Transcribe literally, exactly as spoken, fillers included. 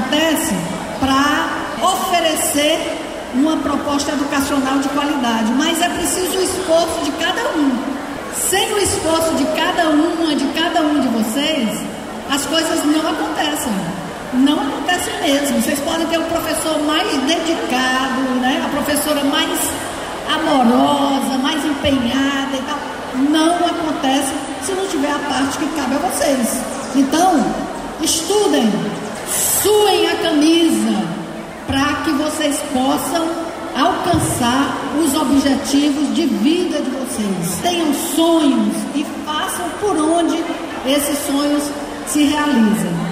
acontece para oferecer uma proposta educacional de qualidade, mas é preciso o esforço de cada um. Sem o esforço de cada uma, de cada um de vocês, as coisas não acontecem. Não acontecem mesmo. Vocês podem ter o professor mais dedicado, né? A professora mais amorosa, mais empenhada e tal. Não acontece se não tiver a parte que cabe a vocês. Então, estudem, suem a camisa para que vocês possam alcançar os objetivos de vida de vocês. Tenham sonhos e façam por onde esses sonhos se realizam.